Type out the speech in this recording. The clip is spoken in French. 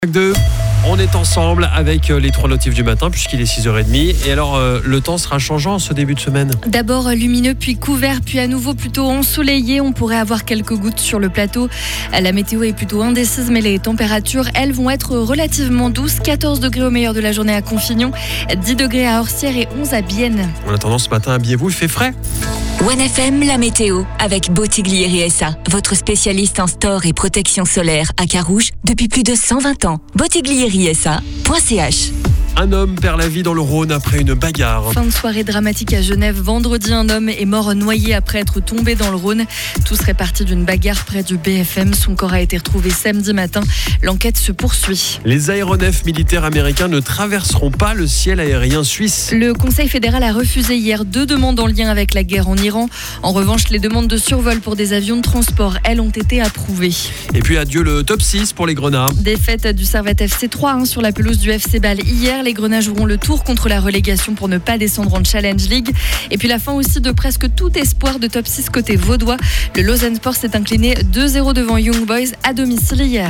2. On est ensemble avec les trois notifs du matin puisqu'il est 6h30. Et alors, le temps sera changeant ce début de semaine. D'abord lumineux, puis couvert, puis à nouveau plutôt ensoleillé. On pourrait avoir quelques gouttes sur le plateau. La météo est plutôt indécise, mais les températures, elles, vont être relativement douces. 14 degrés au meilleur de la journée à Confignon, 10 degrés à Orsières et 11 à Bienne. En attendant, ce matin, habillez-vous, il fait frais. 1FM, la météo, avec Bottiglieri SA, votre spécialiste en store et protection solaire à Carouge depuis plus de 120 ans. BottiglieriSA.ch. Un homme perd la vie dans le Rhône après une bagarre. Fin de soirée dramatique à Genève. Vendredi, un homme est mort noyé après être tombé dans le Rhône. Tout serait parti d'une bagarre près du BFM. Son corps a été retrouvé samedi matin. L'enquête se poursuit. Les aéronefs militaires américains ne traverseront pas le ciel aérien suisse. Le Conseil fédéral a refusé hier 2 demandes en lien avec la guerre en Iran. En revanche, les demandes de survol pour des avions de transport, elles, ont été approuvées. Et puis adieu le top 6 pour les Grenats. Défaite du Servette FC 3 sur la pelouse du FC Bâle hier. Les Grenats joueront le tour contre la relégation pour ne pas descendre en Challenge League. Et puis la fin aussi de presque tout espoir de top 6 côté vaudois. Le Lausanne Sport s'est incliné 2-0 devant Young Boys à domicile hier.